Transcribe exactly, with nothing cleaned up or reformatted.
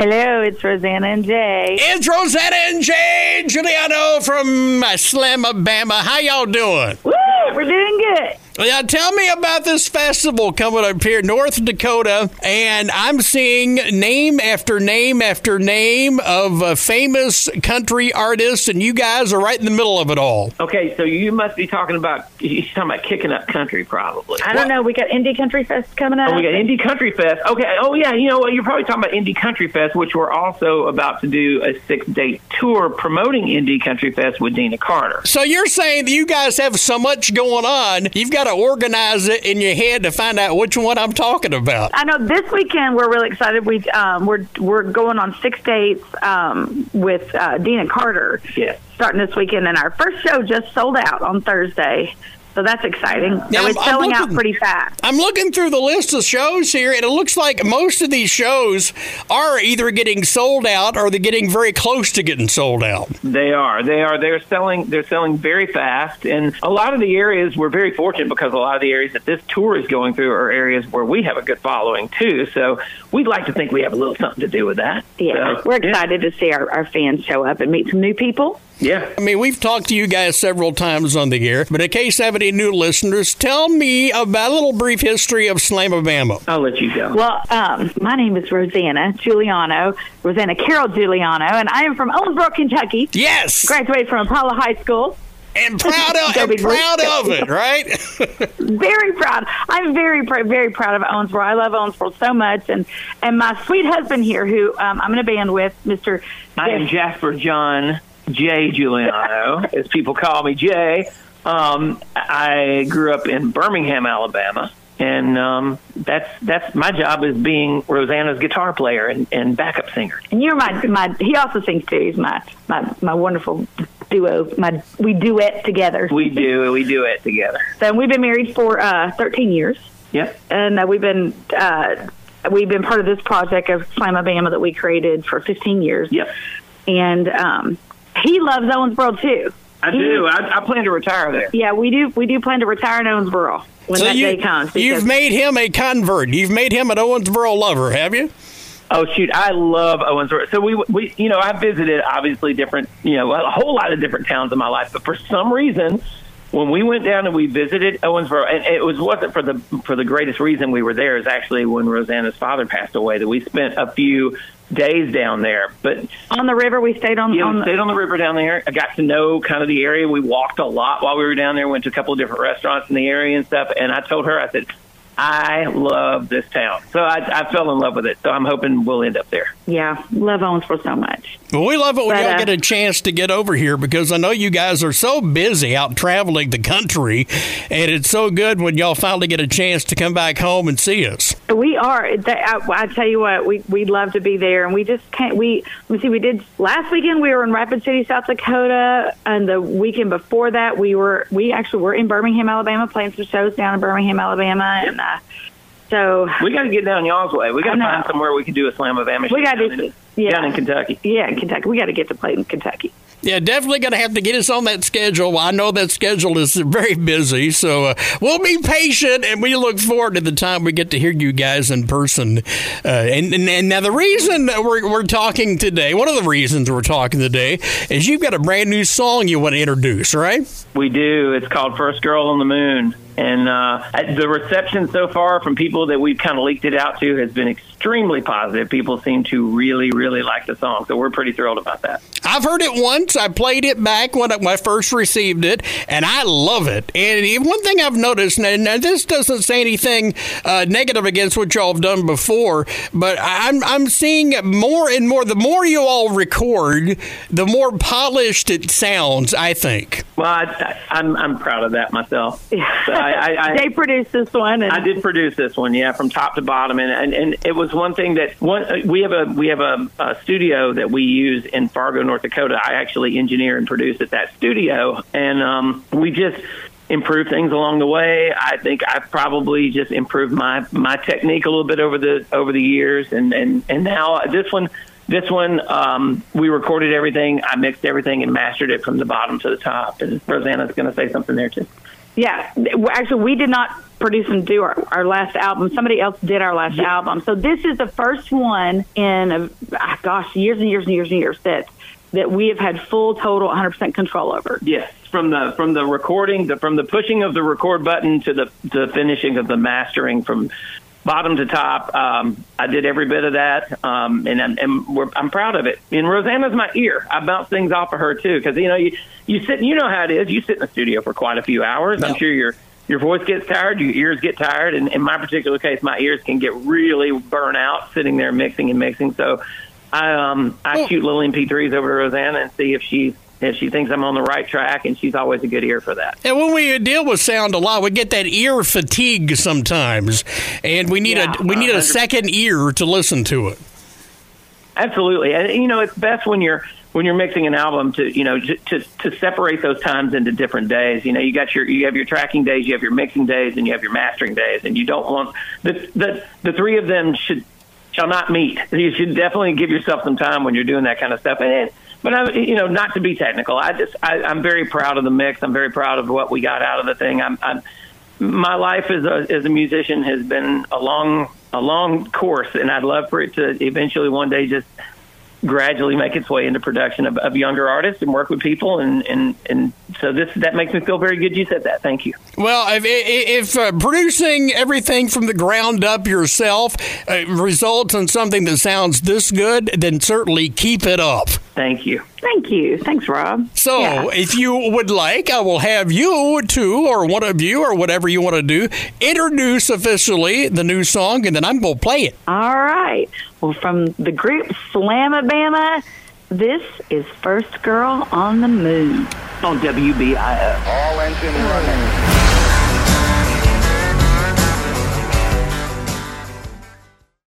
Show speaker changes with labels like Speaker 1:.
Speaker 1: Hello, it's Rosanna and Jay.
Speaker 2: It's Rosanna and Jay Giuliano from Slamabama. How y'all doing?
Speaker 1: Woo, we're doing good.
Speaker 2: Yeah, tell me about this festival coming up here, North Dakota, and I'm seeing name after name after name of uh, famous country artists, and you guys are right in the middle of it all.
Speaker 3: Okay, so you must be talking about, you're talking about Kicking Up Country, probably.
Speaker 1: I don't know. We got Indie Country Fest coming up.
Speaker 3: Oh, we got Indie Country Fest. Okay, oh, yeah, you know what? You're probably talking about Indie Country Fest, which we're also about to do a six-day tour promoting Indie Country Fest with Dina Carter.
Speaker 2: So you're saying that you guys have so much going on, you've got to organize it in your head to find out which one I'm talking about.
Speaker 1: I know this weekend we're really excited. We um, we're we're going on six dates um, with uh, Dina Carter.
Speaker 3: Yes. Starting
Speaker 1: this weekend, and our first show just sold out on Thursday. So that's exciting.
Speaker 2: Now,
Speaker 1: so it's
Speaker 2: I'm,
Speaker 1: selling
Speaker 2: I'm looking,
Speaker 1: out pretty fast.
Speaker 2: I'm looking through the list of shows here, and it looks like most of these shows are either getting sold out or they're getting very close to getting sold out.
Speaker 3: They are. They are. They're selling. They're selling very fast, and a lot of the areas we're very fortunate because a lot of the areas that this tour is going through are areas where we have a good following too. So we'd like to think we have a little something to do with that.
Speaker 1: Yeah,
Speaker 3: so,
Speaker 1: we're excited yeah. to see our, our fans show up and meet some new people.
Speaker 3: Yeah.
Speaker 2: I mean, we've talked to you guys several times on the air, but in case you have any new listeners, tell me about a little brief history of Slamabama.
Speaker 3: I'll let you go.
Speaker 1: Well, um, my name is Rosanna Giuliano, Rosanna Carol Giuliano, and I am from Owensboro, Kentucky.
Speaker 2: Yes.
Speaker 1: Graduated from Apollo High School.
Speaker 2: And proud of, and proud of it, right?
Speaker 1: Very proud. I'm very, pr- very proud of Owensboro. I love Owensboro so much. And, and my sweet husband here, who um, I'm in a band with, Mister
Speaker 3: I am Jasper John Jay Giuliano, as people call me, Jay. Um, I grew up in Birmingham, Alabama, and um, that's that's my job is being Rosanna's guitar player and, and backup singer.
Speaker 1: And you're my my. He also sings too. He's my my, my wonderful duo. My we duet together.
Speaker 3: We do we do it together.
Speaker 1: So we've been married for uh, thirteen years.
Speaker 3: Yep.
Speaker 1: And uh, we've been uh, we've been part of this project of Slamabama that we created for fifteen years.
Speaker 3: Yep.
Speaker 1: And um, he loves Owensboro too.
Speaker 3: I
Speaker 1: he,
Speaker 3: do. I, I plan to retire there.
Speaker 1: Yeah, we do. We do plan to retire in Owensboro when
Speaker 2: so
Speaker 1: that
Speaker 2: you,
Speaker 1: day comes.
Speaker 2: You've made him a convert. You've made him an Owensboro lover, have you?
Speaker 3: Oh shoot, I love Owensboro. So we, we, you know, I visited obviously different, you know, a whole lot of different towns in my life, but for some reason, when we went down and we visited Owensboro, and it was wasn't for the for the greatest reason we were there is actually when Rosanna's father passed away. That we spent a few days down there, but
Speaker 1: on the river we stayed on.
Speaker 3: Yeah,
Speaker 1: on
Speaker 3: we
Speaker 1: the-
Speaker 3: stayed on the river down there. I got to know kind of the area. We walked a lot while we were down there. Went to a couple of different restaurants in the area and stuff. And I told her, I said, I love this town. So I, I fell in love with it. So I'm hoping we'll end up there.
Speaker 1: Yeah, love Owensboro so much.
Speaker 2: Well, we love it when
Speaker 1: but,
Speaker 2: y'all
Speaker 1: uh,
Speaker 2: get a chance to get over here because I know you guys are so busy out traveling the country, and it's so good when y'all finally get a chance to come back home and see us.
Speaker 1: We are. I, I tell you what, we we'd love to be there, and we just can't. We let me see. We did last weekend. We were in Rapid City, South Dakota, and the weekend before that, we were. We actually were in Birmingham, Alabama, playing some shows down in Birmingham, Alabama, and. Uh, So
Speaker 3: we got to get down y'all's way. We got to find somewhere we can do a Slamabama show.
Speaker 1: We got to
Speaker 3: down,
Speaker 1: do
Speaker 3: in,
Speaker 1: yeah.
Speaker 3: down in Kentucky.
Speaker 1: Yeah, in Kentucky. We got to get to play in Kentucky.
Speaker 2: Yeah, definitely going to have to get us on that schedule. Well, I know that schedule is very busy, so uh, we'll be patient, and we look forward to the time we get to hear you guys in person. Uh, and, and, and now the reason that we're, we're talking today, one of the reasons we're talking today, is you've got a brand new song you want to introduce, right?
Speaker 3: We do. It's called First Girl on the Moon. And uh, the reception so far from people that we've kind of leaked it out to has been extremely positive. People seem to really, really like the song. So we're pretty thrilled about that.
Speaker 2: I've heard it once. I played it back when I first received it, and I love it. And one thing I've noticed, and this doesn't say anything uh, negative against what y'all have done before, but I'm I'm seeing more and more. The more you all record, the more polished it sounds, I think.
Speaker 3: Well, I, I, I'm I'm proud of that myself. So I, I, I,
Speaker 1: they produced this one. And-
Speaker 3: I did produce this one, yeah, from top to bottom, and and, and it was one thing that one we have a we have a, a studio that we use in Fargo, North Dakota. I actually engineer and produce at that studio, and um, we just improved things along the way. I think I've probably just improved my my technique a little bit over the over the years, and and and now this one. This one, um, we recorded everything. I mixed everything and mastered it from the bottom to the top. And Rosanna's going to say something there, too.
Speaker 1: Yeah. Actually, we did not produce and do our, our last album. Somebody else did our last yeah. album. So this is the first one in, uh, gosh, years and years and years and years that that we have had full, total, one hundred percent control over.
Speaker 3: Yes, from the from the recording, the, from the pushing of the record button to the, the finishing of the mastering, from bottom to top. Um, I did every bit of that, um, and, I'm, and we're, I'm proud of it. And Rosanna's my ear. I bounce things off of her, too, because, you know, you, you sit, you know how it is. You sit in the studio for quite a few hours. No. I'm sure you're Your voice gets tired, your ears get tired, and in my particular case, my ears can get really burnt out sitting there mixing and mixing. So I um I oh. shoot little M P threes over to Rosanna and see if she if she thinks I'm on the right track, and she's always a good ear for that.
Speaker 2: And when we deal with sound a lot, we get that ear fatigue sometimes, and we need yeah, a we need a second ear to listen to it.
Speaker 3: Absolutely, and you know it's best when you're. when you're mixing an album to, you know, to, to separate those times into different days. You know, you got your, you have your tracking days, you have your mixing days, and you have your mastering days, and you don't want, the, the, the three of them should, shall not meet. You should definitely give yourself some time when you're doing that kind of stuff. And it, but I, you know, not to be technical, I just, I, I'm very proud of the mix. I'm very proud of what we got out of the thing. I'm, I'm my life as a, as a musician has been a long, a long course, and I'd love for it to eventually one day just gradually make its way into production of, of younger artists and work with people, and, and, and so this that makes me feel very good you said that. Thank you.
Speaker 2: Well, if, if uh, producing everything from the ground up yourself uh, results in something that sounds this good, then certainly keep it up.
Speaker 3: Thank you.
Speaker 1: Thank you. Thanks, Rob.
Speaker 2: So yeah. If you would like, I will have you two, or one of you, or whatever you want to do, introduce officially the new song, and then I'm going to play it.
Speaker 1: All right. Well, from the group Slamabama, this is First Girl on the Moon.
Speaker 3: On W B I O.
Speaker 4: All engine running.